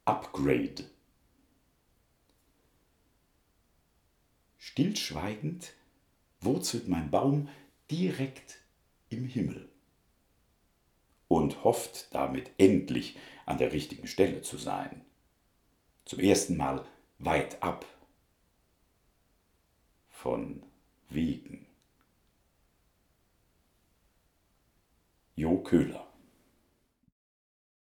Upgrade. Stillschweigend wurzelt mein Baum direkt im Himmel und hofft damit endlich an der richtigen Stelle zu sein. Zum ersten Mal weit ab von Wegen. Jo Köhler.